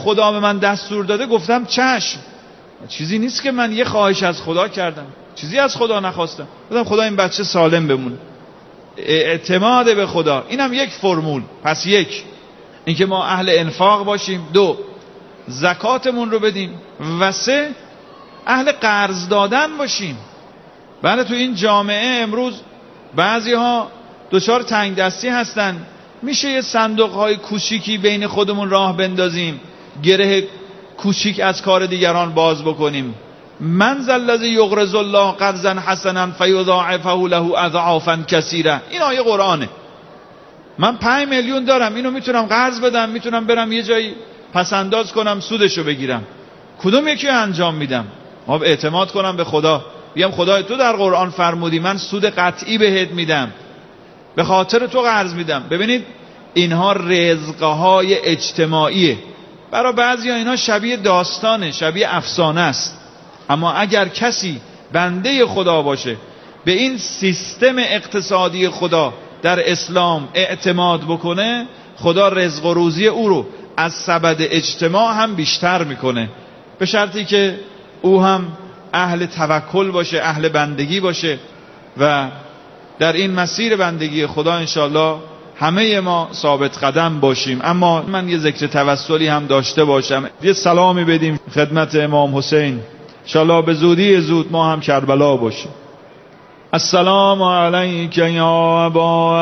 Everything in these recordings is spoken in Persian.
خدا به من دستور داده گفتم چشم. چیزی نیست که من یه خواهش از خدا کردم، چیزی از خدا نخواستم، گفتم خدا این بچه سالم بمونه. اعتماد به خدا، اینم یک فرمول. پس یک، اینکه ما اهل انفاق باشیم. دو، زکاتمون رو بدیم. و سه، اهل قرض دادن باشیم. بله تو این جامعه امروز بعضی ها دچار تنگ دستی هستن، میشه یه صندوق های کوچیکی بین خودمون راه بندازیم، گره کوچیک از کار دیگران باز بکنیم. من ذا الذی یقرض الله قرضا حسنا فیضاعفه له اضعافا کثیره. این آیه قرآنه. من 5 میلیون دارم، اینو میتونم قرض بدم، میتونم برم یه جایی پس انداز کنم سودشو بگیرم. کدوم یکی انجام میدم؟ ما اعتماد کنم به خدا، بگم خدای تو در قرآن فرمودی من سود قطعی بهت میدم، به خاطر تو قرض میدم. ببینید اینها رزقهای اجتماعیه. برای بعضی ها اینها شبیه داستانه، شبیه افسانه است. اما اگر کسی بنده خدا باشه، به این سیستم اقتصادی خدا در اسلام اعتماد بکنه، خدا رزق و روزی او رو از سبد اجتماع هم بیشتر میکنه، به شرطی که او هم اهل توکل باشه، اهل بندگی باشه. و در این مسیر بندگی خدا انشالله همه ما ثابت قدم باشیم. اما من یه ذکر توسلی هم داشته باشم، یه سلامی بدیم خدمت امام حسین، انشالله به زودی زود ما هم کربلا باشیم. السلام علیک یا ابا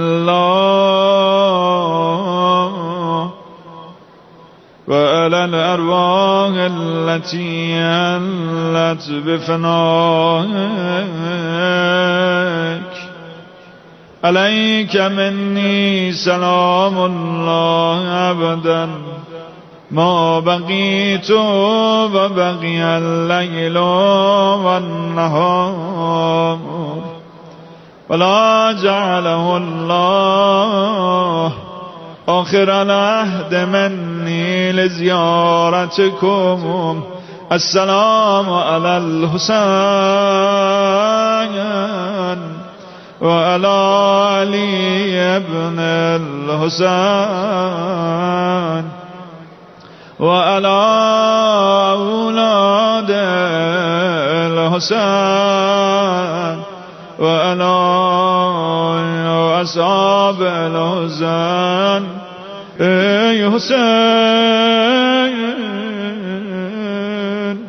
عبدالله و علی الارواح التي حلت بفنائک علیک منی سلام الله ابدا ما بقیت و بقی اللیل و النهار ولا جعله الله آخر العهد منی لزیارتکم. السلام علی الحسین و علی علی ابن الحسین و علی اولاد الحسین و علی اصحاب الحسین. ای حسین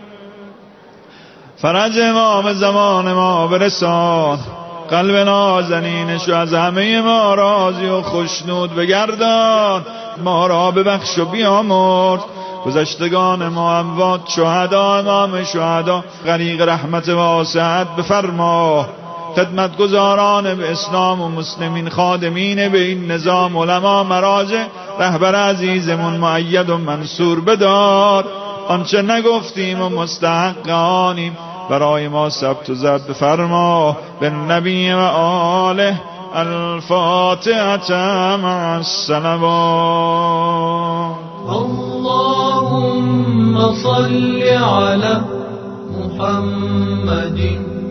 فرج امام زمان ما برسان، قلب نازنینش از همه ما راضی و خوشنود بگردان، ما را ببخش و بیامرز، گذشتگان ما اموات شهدا امام شهدا غریق رحمت واسعت بفرما، خدمتگزاران به اسلام و مسلمین خادمین به این نظام علما مراجع رهبر عزیزمون مؤید و منصور بدار، آنچه نگفتیم و مستحق آنیم برای ما ثبت و ضبط بفرما. به نبی و آله الفاتحة مع الصلوات. اللهم صل على محمد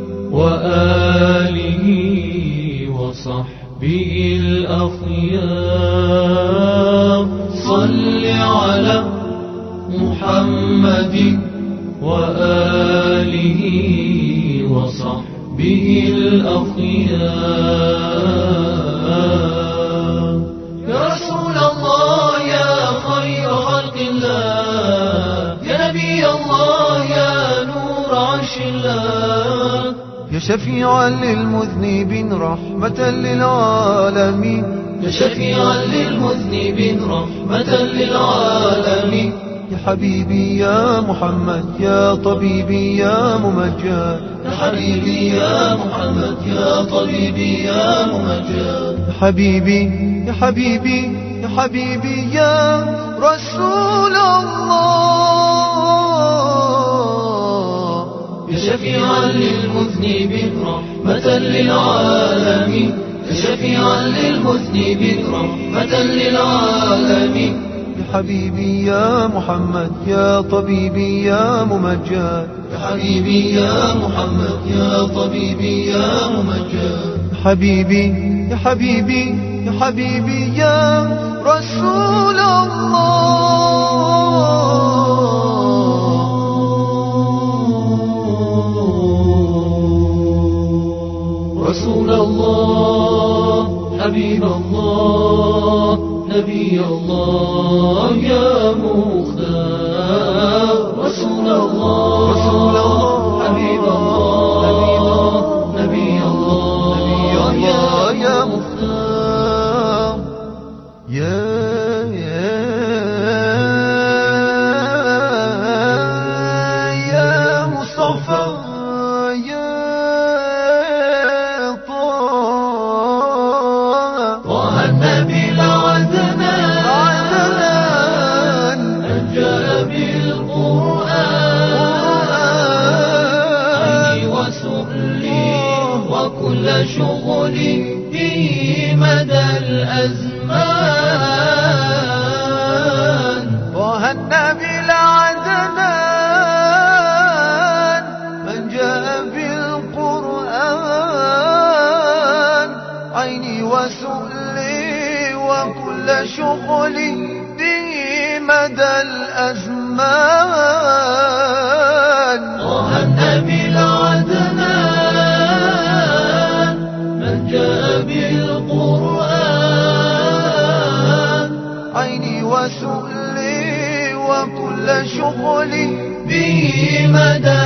وآله وصحبه الأخيار. صل على محمد وآله وصحبه الأخيار. يا رسول الله يا خير خلق الله، يا نبي الله يا نور عرش الله، يا شفيعا للمذنبين رحمة للعالمين، يا شفيعا للمذنبين رحمة للعالمين. يا حبيبي يا محمد يا طبيبي يا ممجد، يا حبيبي يا محمد يا طبيبي يا ممجد. يا حبيبي يا حبيبي يا حبيبي يا رسول الله، يا شفيعا للمذنبين رحمة للعالمين، يا شفيعا للمذنبين رحمة للعالمين. يا حبيبي يا محمد يا طبيبي يا ممجد، يا حبيبي يا محمد يا طبيبي يا ممجد. يا حبيبي يا حبيبي يا حبيبي يا رسول الله. مختار رسول الله رسول الله حبيب الله حبيب الله نبي الله نبي الله يا مختار يا مصطفى شغلي في مدى الأزمان طه النبي العدنان من جاء بالقرآن عيني وسؤلي وكل شغلي في مدى الأزمان طه النبي العدنان جاء بالقرآن عيني وسؤلي وكل شغلي به مدى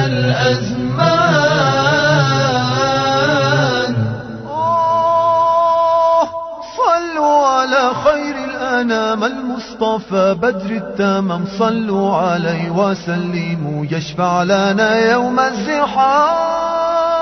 الأزمان صلوا على خير الأنام المصطفى بدر التمام صلوا عليه وسلموا يشفع لنا يوم الزحام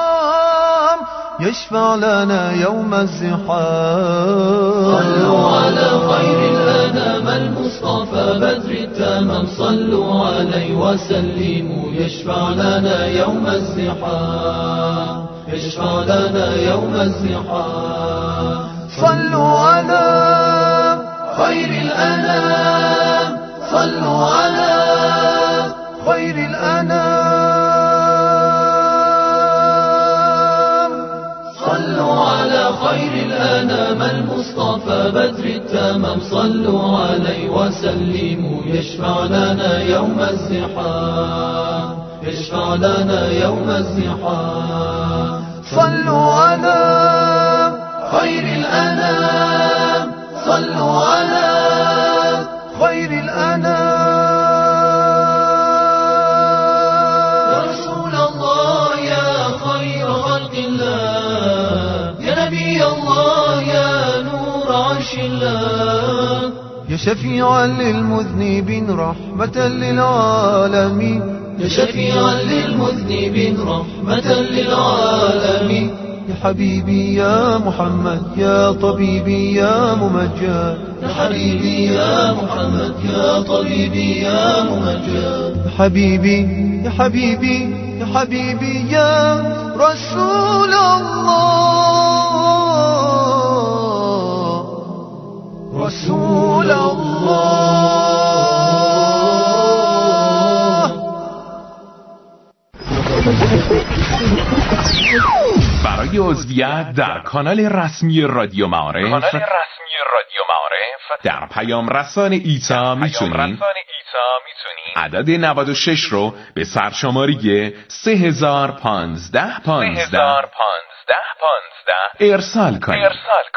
يشفع لنا يوم الزحام صلوا على خير الأنام المصطفى بدر التمام صلوا عليه وسلموا يشفع لنا يوم الزحام يشفع لنا يوم الزحام صلوا على خير الأنام صلوا على خير الأنام صلوا على خير الأنام المصطفى بدر التمام صلوا عليه وسلموا يشفع لنا يوم الزحام يشفع لنا يوم الزحام صلوا على خير الأنام صلوا على خير الأنام يا رسول الله يا خير خلق الله يا نبي الله يا نور عرش الله يا شفيعا للمذنبين رحمة للعالمين يا شفيعا للمذنبين رحمة للعالمين يا حبيبي يا محمد يا طبيبي يا ممجد يا حبيبي يا محمد يا طبيبي يا ممجد يا حبيبي يا حبيبي يا حبيبي يا رسول الله رسول الله برای عضویت در کانال رسمی رادیو معارف در پیام رسان ایتا میتونید عدد 96 رو به سرشماری 3015 ارسال کنید.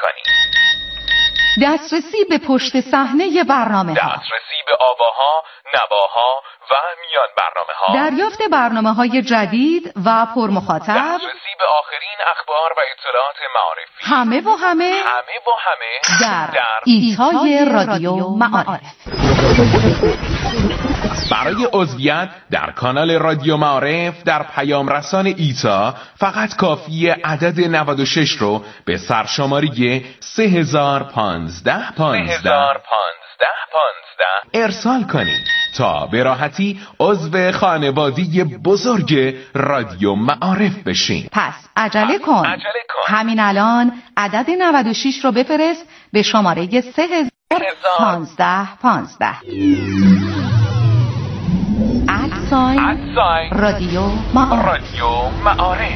دسترسی به پشت صحنه برنامه ها، دسترسی به آواها، نواها و میان برنامه ها، دریافت برنامه های جدید و پرمخاطب، دسترسی به آخرین اخبار و اطلاعات معرفی، همه در ایتای رادیو معارف. برای عضویت در کانال رادیو معارف در پیام رسان ایتا فقط کافیه عدد 96 رو به سرشماری 3015 ارسال کنید تا به راحتی عضو خانواده بزرگ رادیو معارف بشین. پس عجله کن. همین الان عدد 96 رو بفرست به شماره 3015 رادیو معارف.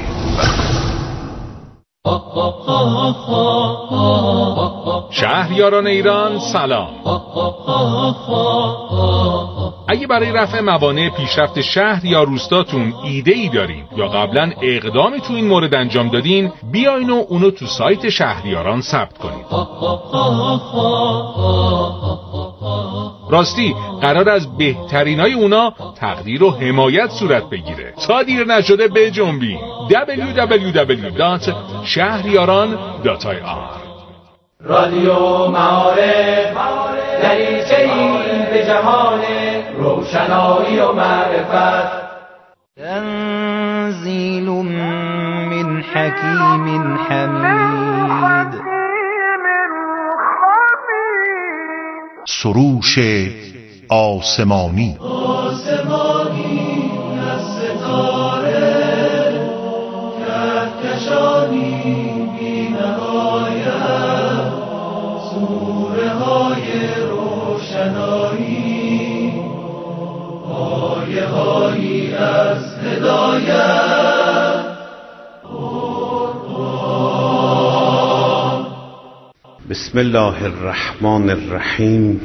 شهریاران ایران سلام. اگه برای رفع موانع پیشرفت شهر یا روستاتون ایده ای دارین یا قبلا اقدامی تو این مورد انجام دادین، بیاین و اونو تو سایت شهریاران ثبت کنید. راستی قرار از بهترینای اونا تقدیر و حمایت صورت بگیره. تا دیر نشده بجنبین. www.shahriyaran.ir رادیو معارف دریچه‌ای به جهان روشنایی و معرفت. تنزیل من حکیم حمید. سروش آسمانی از ستاره کهکشانی بی نهایت، سوره های روشنایی، آیه هایی از هدایت. بسم الله الرحمن الرحیم.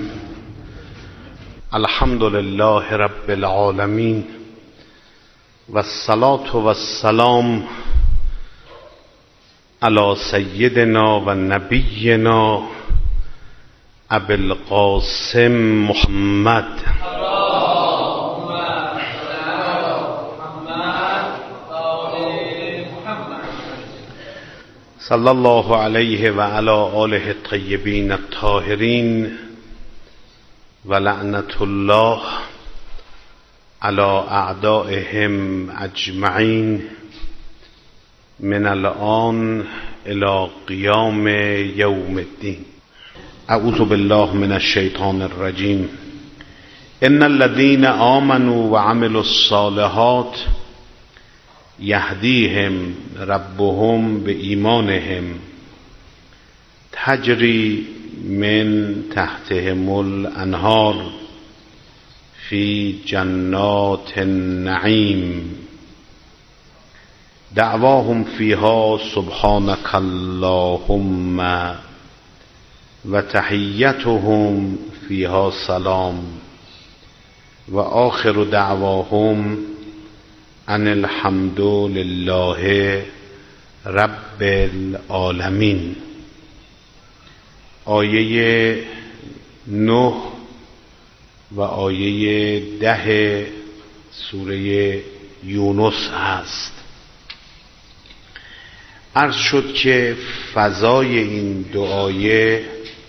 الحمد لله رب العالمین و الصلاة و السلام علی سیدنا و نبینا ابی القاسم محمد صلی الله علیه و علی آله الطیبین الطاهرین و لعنت الله علی اعدائهم اجمعین من الان الی قیام یوم الدین. اعوذ بالله من الشیطان الرجیم. ان الذين آمنوا وعملوا الصالحات یهدیهم ربهم به ایمانهم تجری من تحتهم الانهار فی جنات النعیم دعواهم فیها سبحانك اللهم و تحیتهم فیها سلام و آخر دعواهم ان الحمد لله رب العالمین. آیه 9 و آیه 10 سوره یونس هست. عرض شد که فضای این دو آیه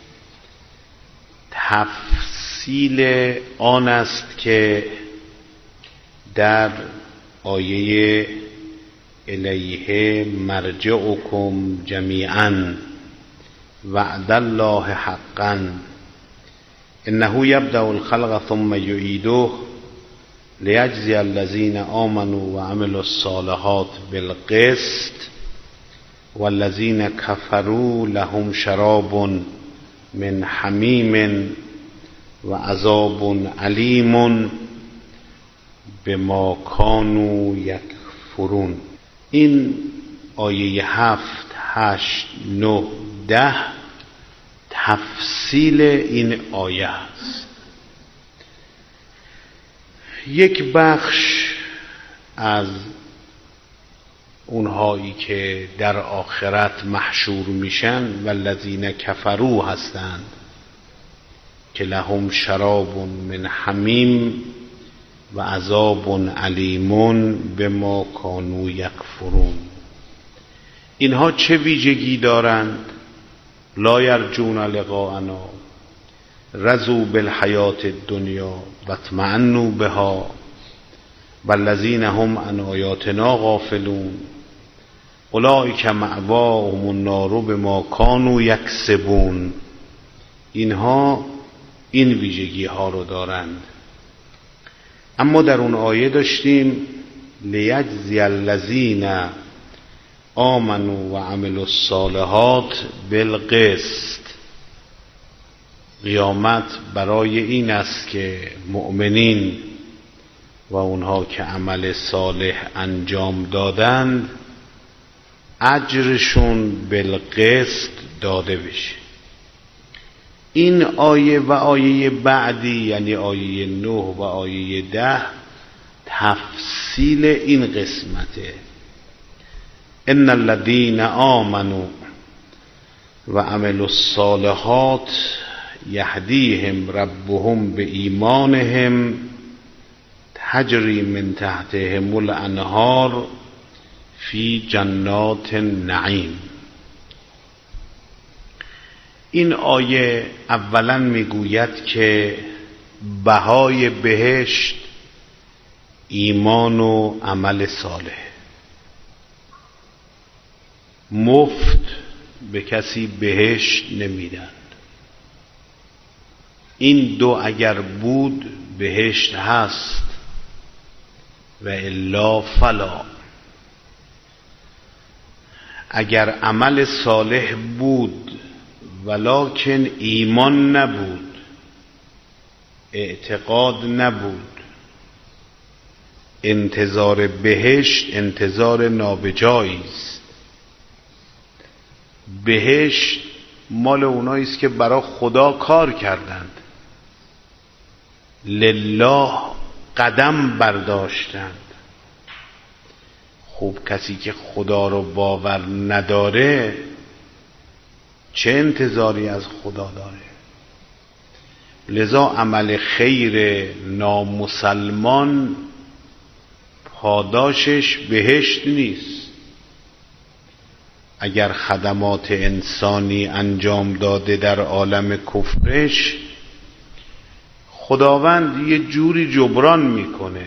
تفصیل آن است که در آیه الیه مرجعکم جمیعا وعد الله حقا انه یبدأ الخلق ثم یعیده لیجزی الذین آمنوا وعملوا الصالحات بالقسط والذین کفروا لهم شراب من حمیم و عذاب علیم بما کانوا یکفرون. این آیه 7، 8، 9، 10 تفصیل این آیه است. یک بخش از اونهایی که در آخرت محشور میشن والذین کفروا هستند که لهم شراب من حمیم و عذاب علیم بما کانوا یکفرون. اینها چه ویژگی دارند؟ لا یرجون لقاءنا رضوا بالحیات الدنیا و اطمأنوا بها والذین هم عن آیاتنا غافلون اولئک مأواهم النار بما کانوا یکسبون. اینها این ویژگی ها رو دارند. اما در اون آیه داشتیم لیجزی الذین آمنوا و عملوا الصالحات بالقسط. قیامت برای این است که مؤمنین و اونها که عمل صالح انجام دادند اجرشون بالقسط داده بشه. این آیه و آیه بعدی یعنی آیه 9 و آیه 10 تفصیل این قسمته. ان الذین آمنوا و عملوا الصالحات یهدیهم ربهم به ایمانهم تجری من تحتهم الانهار فی جنات النعیم. این آیه اولا میگوید که بهای بهشت ایمان و عمل صالح، مفت به کسی بهشت نمیدن. این دو اگر بود بهشت هست و الا فلا. اگر عمل صالح بود ولکن ایمان نبود، اعتقاد نبود، انتظار بهشت انتظار نابجایی است. بهشت مال اونایی است که برای خدا کار کردند، لله قدم برداشتند. خوب کسی که خدا رو باور نداره چه انتظاری از خدا داره؟ لذا عمل خیر نامسلمان پاداشش بهشت نیست. اگر خدمات انسانی انجام داده در عالم کفرش، خداوند یه جوری جبران میکنه.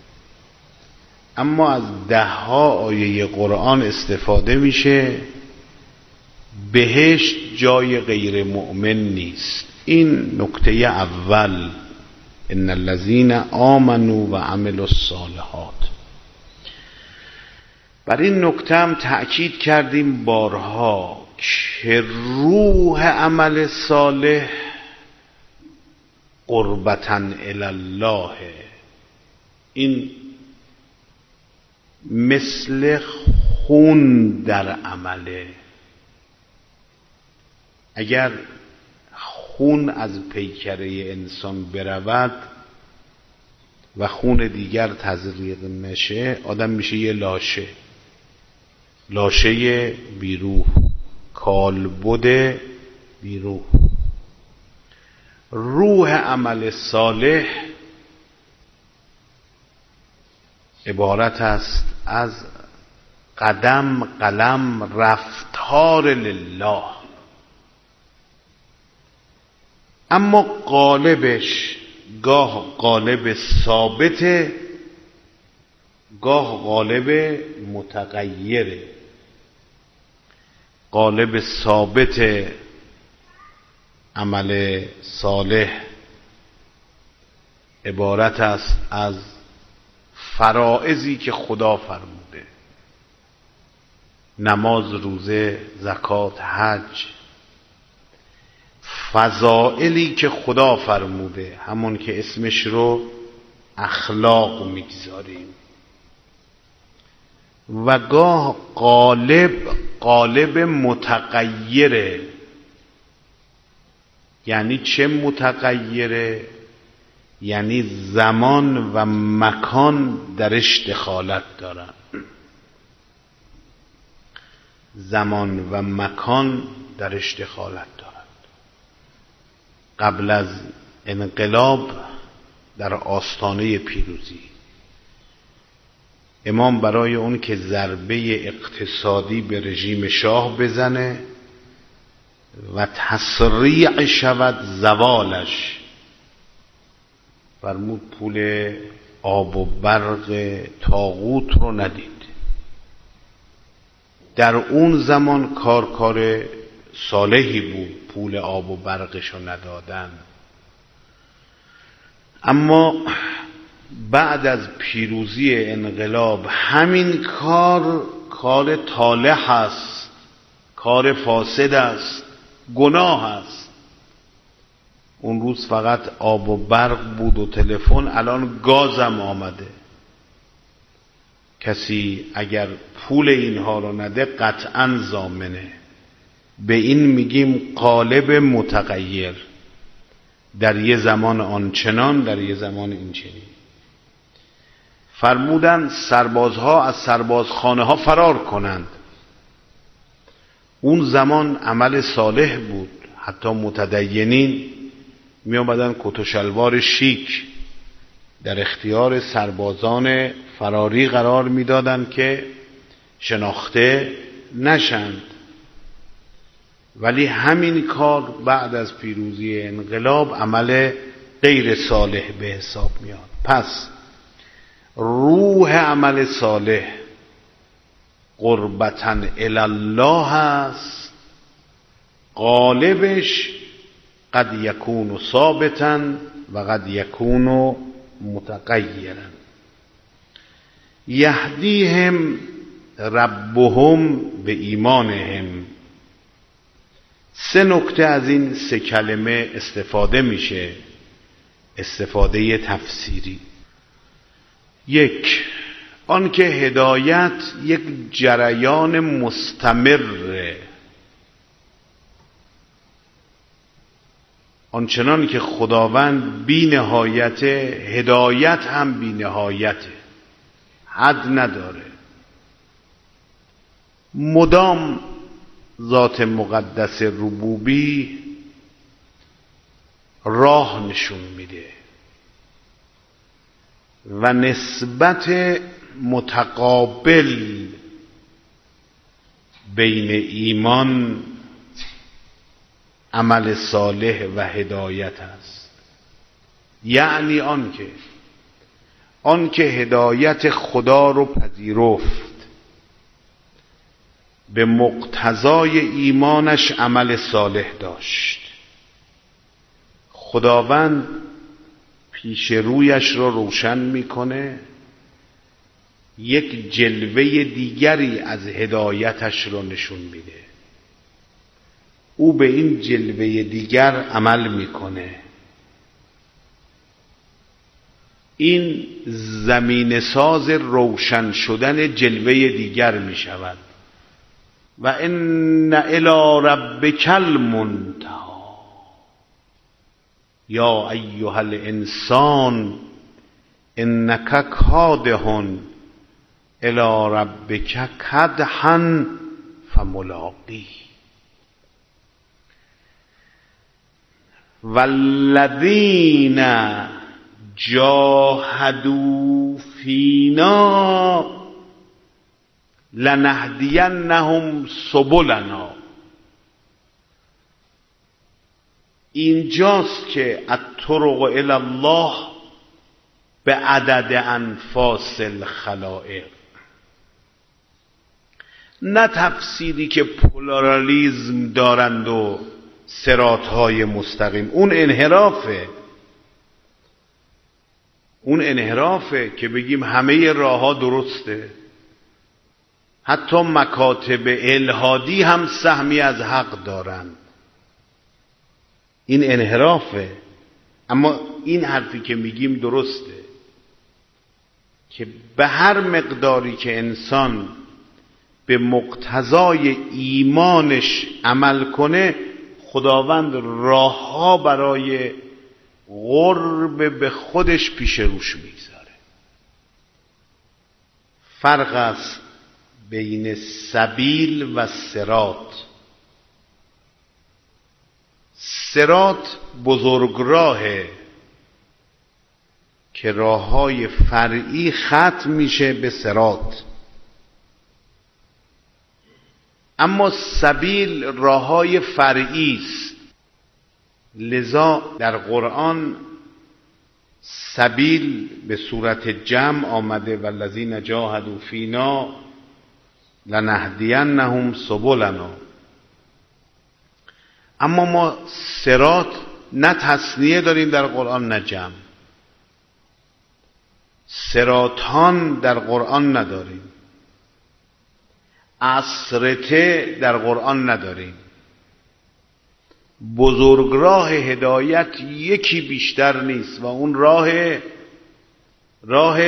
اما از 10 آیه قرآن استفاده میشه بهشت جای غیر مؤمن نیست. این نکته اول، ان الذین آمنوا و عملوا الصالحات. بر این نکته هم تأکید کردیم بارها که روح عمل صالح قربتاً الی الله. این مثل خون در عمله. اگر خون از پیکره انسان برود و خون دیگر تزریق نشه، آدم میشه یه لاشه بیروح، کالبد بیروح. روح عمل صالح عبارت است از قدم قلم رفتار لله، اما قالبش گاه قالب ثابته، گاه قالب متغیره. قالب ثابت عمل صالح عبارت است از فرائضی که خدا فرموده، نماز، روزه، زکات، حج. فضائلی که خدا فرموده، همون که اسمش رو اخلاق میگذاریم. و گاه قالب متغیره. یعنی چه متغیره؟ یعنی زمان و مکان درش دخالت دارن. زمان و مکان درش دخالت دارند. قبل از انقلاب در آستانه پیروزی، امام برای اون که ضربه اقتصادی به رژیم شاه بزنه و تسریع شود زوالش، فرمود پول آب و برق طاغوت رو ندید. در اون زمان کار صالحی بود پول آب و برقش رو ندادن. اما بعد از پیروزی انقلاب همین کار طالح است، کار فاسد است، گناه است. اون روز فقط آب و برق بود و تلفن، الان گازم آمده. کسی اگر پول اینها رو نده قطعاً ضامنه. به این میگیم قالب متغیر، در یه زمان آنچنان، در یه زمان اینچنین. فرمودن سربازها از سربازخانه ها فرار کنند. اون زمان عمل صالح بود، حتی متدینین می آمدن کت و شلوار شیک در اختیار سربازان فراری قرار می دادن که شناخته نشند. ولی همین کار بعد از پیروزی انقلاب عمل غیر صالح به حساب میاد. پس روح عمل صالح قربتاً الله است، غالبش قد یکون ثابتاً و قد یکون متغیراً. یهدیهم ربهم به ایمانهم. 3 نکته از این 3 کلمه استفاده میشه، استفاده تفسیری. 1. آن که هدایت یک جریان مستمره، آنچنان که خداوند بی نهایته، هدایت هم بی نهایته، حد نداره. مدام ذات مقدس ربوبی راه نشون میده و نسبت متقابل بین ایمان، عمل صالح و هدایت است. یعنی آن که هدایت خدا رو پذیرفت، به مقتضای ایمانش عمل صالح داشت، خداوند پیش رویش رو روشن میکنه، یک جلوه دیگری از هدایتش رو نشون میده، او به این جلوه دیگر عمل میکنه. این زمین ساز روشن شدن جلوه دیگر میشود. و ان الی ربک المنتهی یا ایها الانسان انک کادح الی ربک کدحا فملاقیه والذین جاهدوا فینا لنهدینهم سبلنا. اینجاست که الطرق الی الله به عدد انفاس الخلائق، نه تفسیری که پولارالیزم دارند و صراطهای مستقیم. اون انحرافه که بگیم همه راهها درسته، حتی مکاتب الهادی هم سهمی از حق دارند. این انحرافه. اما این حرفی که میگیم درسته که به هر مقداری که انسان به مقتضای ایمانش عمل کنه، خداوند راهها برای قرب به خودش پیش روش میگذاره. فرق است بین سبیل و صراط. صراط بزرگراهه که راههای فرعی ختم میشه به صراط، اما سبیل راههای فرعی است. لذا در قرآن سبیل به صورت جمع آمده والذین جاهدوا فینا لنهدینهم سبلنا. اما ما صراط نه تثنیه داریم در قرآن نه جمع. صراطان در قرآن نداریم، عصرته در قرآن نداریم. بزرگراه هدایت یکی بیشتر نیست و اون راه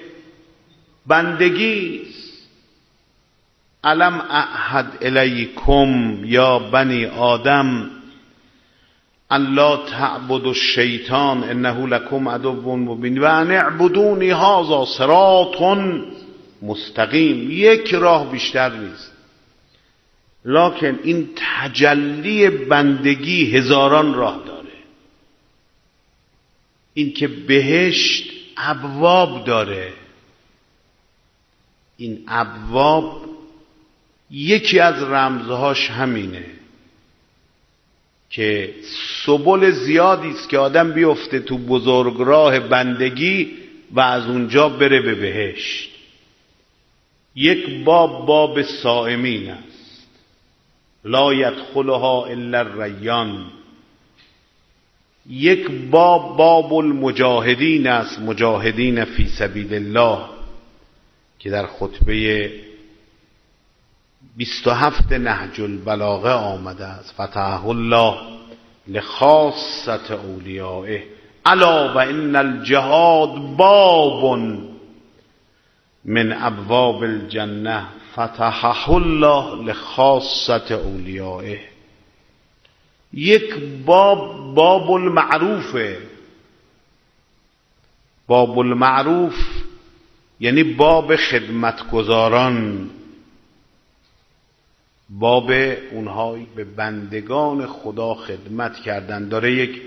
بندگی است. الم اعهد الیکم یا بنی آدم ان لا تعبدوا الشیطان انه لکم عدو مبین و ان اعبدونی هذا صراط مستقیم. یک راه بیشتر نیست، لکن این تجلی بندگی هزاران راه داره. این که بهشت ابواب داره، این ابواب یکی از رمزهاش همینه که سبل زیادی است که آدم بیفته تو بزرگراه بندگی و از اونجا بره به بهشت. یک باب صائمین است، لا یدخلها الا الریان. یک باب المجاهدین است، مجاهدین فی سبیل الله، که در خطبه 27 نهج البلاغه آمده است. فتحه الله لخاصة اولیائه الا و ان الجهاد باب من ابواب الجنه فتحه الله لخاصة اولیائه. یک باب المعروفه. باب المعروف یعنی باب خدمتگزاران، باب اونهایی به بندگان خدا خدمت کردن. داره یک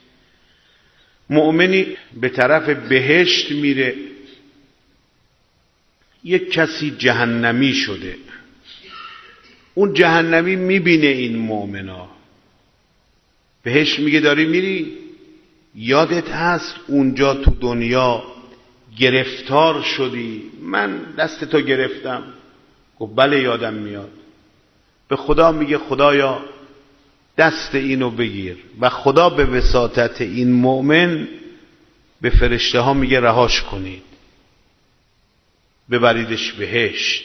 مؤمنی به طرف بهشت میره، یک کسی جهنمی شده، اون جهنمی میبینه این مؤمنا، بهش میگه داری میری؟ یادت هست اونجا تو دنیا گرفتار شدی، من دست تو گرفتم؟ گفت بله یادم میاد. به خدا میگه خدایا دست اینو بگیر، و خدا به وساطت این مؤمن به فرشته ها میگه رهاش کنید، ببریدش بهشت.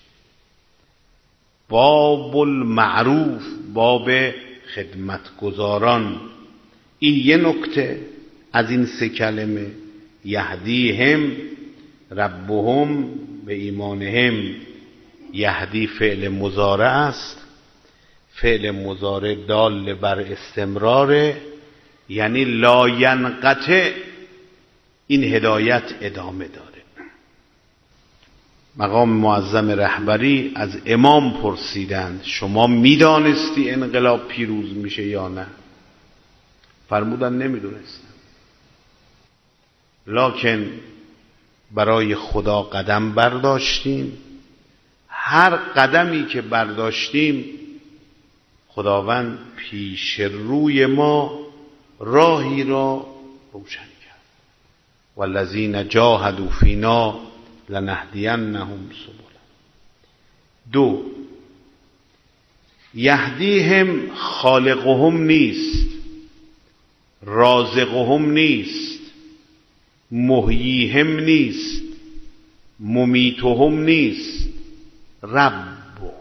باب المعروف، باب خدمتگزاران. این یه نکته از این سه کلمه. یهدیهم ربهم به ایمانهم. یهدی فعل مضارع است، فعل مضارع دال بر استمرار، یعنی لا ینقطع، این هدایت ادامه داره. مقام معظم رهبری از امام پرسیدند شما میدانستی انقلاب پیروز میشه یا نه؟ فرمودن نمیدونستم، لکن برای خدا قدم برداشتیم. هر قدمی که برداشتیم خداوند پیش روی ما راهی را روشن کرد. والذین جاهدوا فینا لنهدینهم سبلنا. 2 یهدیهم خالقهم نیست، رازقهم نیست، محییهم نیست، ممیتهم نیست، ربهم.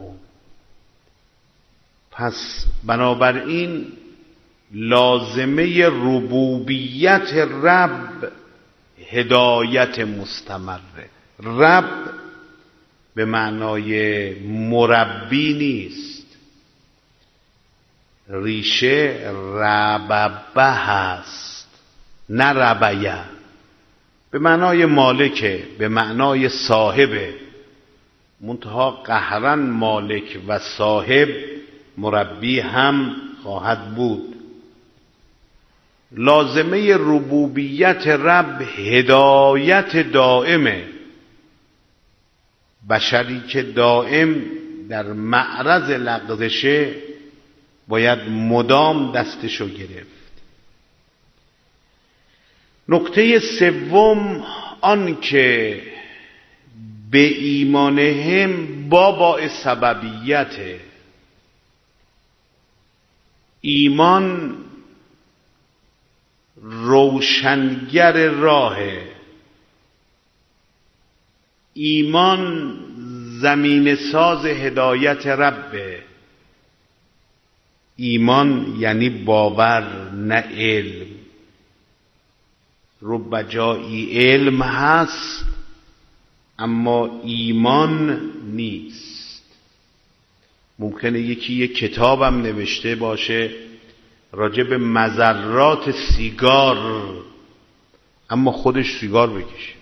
پس بنابراین لازمه ربوبیت رب هدایت مستمره. رب به معنای مربی نیست، ریشه رببه هست نه ربیه، به معنای مالکه، به معنای صاحبه، منتها قهرن مالک و صاحب مربی هم خواهد بود. لازمه ربوبیت رب هدایت دائمه. بشری که دائم در معرض لغزشه باید مدام دستشو گرفت. نکته سوم آن که به ایمانهم با سببیت. ایمان روشنگر راه، ایمان زمین ساز هدایت ربه. ایمان یعنی باور نه علم. رب جایی علم هست اما ایمان نیست. ممکنه یکی یک کتابم نوشته باشه راجع به مضرات سیگار، اما خودش سیگار بکشه.